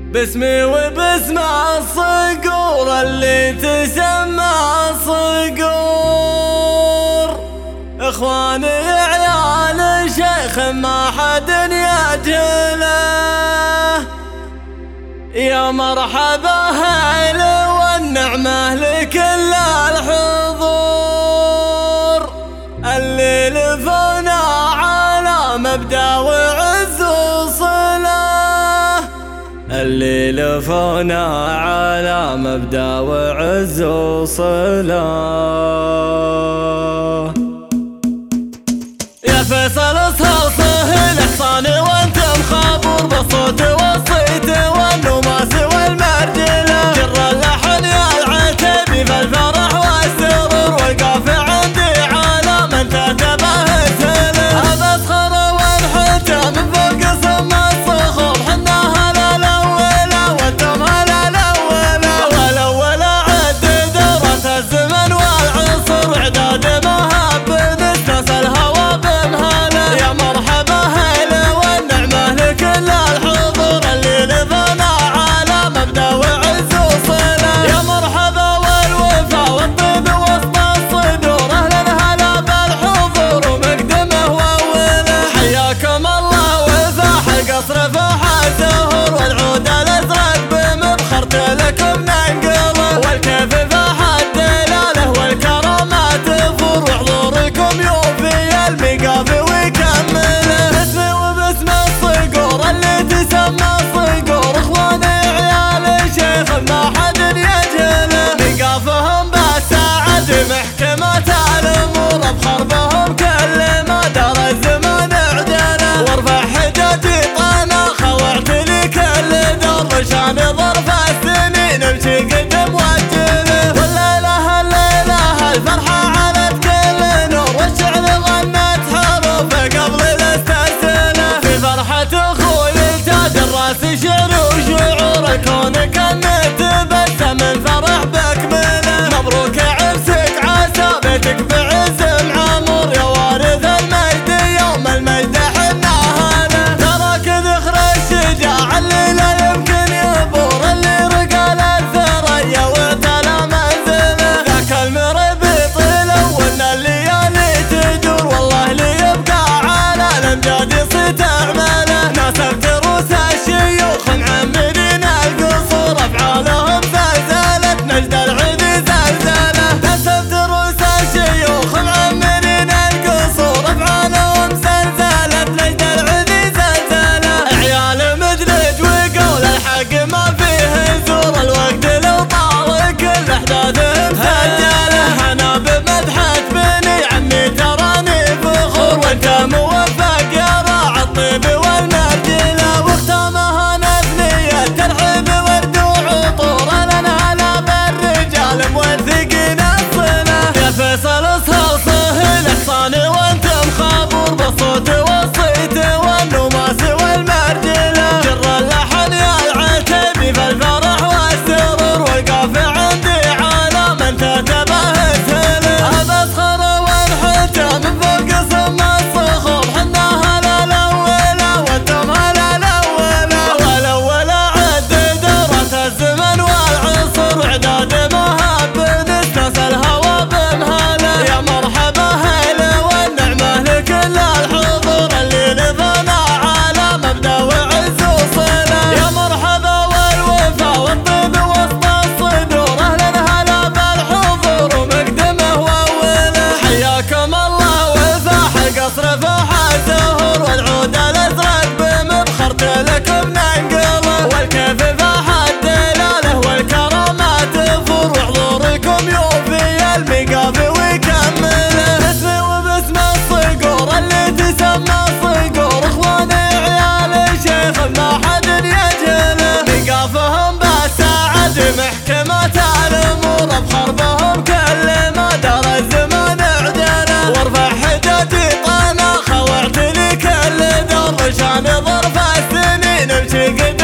باسمي وباسم الصقور اللي تسمى صقور. اخواني عيال الشيخ ما حد يجهله، يا مرحبا هل والنعمة لكل الحضور. اللي لفونا على مبدأ وعز وصلاة، اللي لفونا على مبدأ وعز وصلاة. يا فيصل صلصه الإحصان وانتم خابور، بالصوت والصيت والنماس والمرجلة، جر اللحن يا العتبي بالفرح والسرور، والقاف عندي على من تتبه السلم. أبسخر وانحتى من فوق سم الصخور، حنا هلا الأولى وانتم هلا الأولى، والأولى عد دورة الزمن والعصر، عداد مهاب نستاس الهوى بمهلا. يا مرحبا هلا والنعمة لكل الحضور، اللي لفنا على مبدأ وعز وصلة. يا مرحبا والوفا والطيب وسط الصدور، أهلا هلا بالحضور ومقدمه وأوله. حياكم الله وفاح القصر فاح الزهور، والعود الأزرق بمبخرت لكم ننقله، والكيف فاح الدلالة والكرامات تفور، وحضوركم يوفي المقاف ويكمله. باسمي وباسم الصقور اللي تسمى صقور، اخواني عيال الشيخ ما حد يجهله، مقافهم بالسعد محكمة الامور، بخربهم كل ما دار الزمان عدله، وارفع حجاجي طانا خوعت لي كل دور، رشان ظرف السنين امشي قدم وجله. والليله الليله الفرحه علت كل نور، والشعر غنت حروف قبل الاستسلة، في فرحة اخوي التاج الراس شعر وشعور، كونك نتبسم من فرح بكمله. مبروك عرسك عسى بيتك بعز العمر، يا وارث المجد يوم المجد حنا هلا. تراك ذخر الشجاع اللي لا يمكن يبور، اللي رقال الثريا واعتلى منزله، ذاك المربط لو ان الليالي تدور، والله اللي يبقى على الامجاد يصيت اعماله. ناسبت روس الشيوخ معمرين القصور، افعالهم زلزلت نجد العيد زلزله. ناسبت روس الشيوخ معمرين القصور، افعالهم زلزلت نجد العيد زلزله. عيال مدرج وقول الحق ما فيه زور، الوقت لو طال كل احداثهم سجله. انا بمدحة بني عمي تراني فخور، وانت موفق يا راعي الطيب والمرجله، واختامها نثنية ترحيب ورد وعطور، لنا هلا بالرجال موثقين الصله. يا فيصل صلصه الإحصان وانتم خابور، بالصوت والصيت والنماس والمرجله، جر اللحن يا العتبي بالفرح والسرور، والقاف عندي على من تتبه السلم. أبسخر وانحتى من فوق سم الصخور، حنا هلا الأولى وانتم هلا الأولى، والأولى عد دورة الزمن والعصر، عداد مهاب نستاس الهوى بمهلا. يا مرحبا هلا والنعمة لكل الحضور، اللي لفنا على مبدأ وعز وصلة. يا مرحبا والوفا والطيب وسط الصدور، أهلا هلا بالحضور ومقدمه وأوله. حياكم الله وفاح القصر فاح الزهور، والعود الأزرق بمبخرت لكم ننقله، والكيف فاح الدلالة والكرامات تفور، وحضوركم يوفي المقاف ويكمله. باسمي وباسم الصقور اللي تسمى صقور، اخواني عيال الشيخ ما حد يجهله، مقافهم بالسعد محكمة الامور، بخربهم كل ما دار الزمان عدله، وارفع حجاجي طانا خوعت لي كل دور، رشان ظرف السنين امشي قدم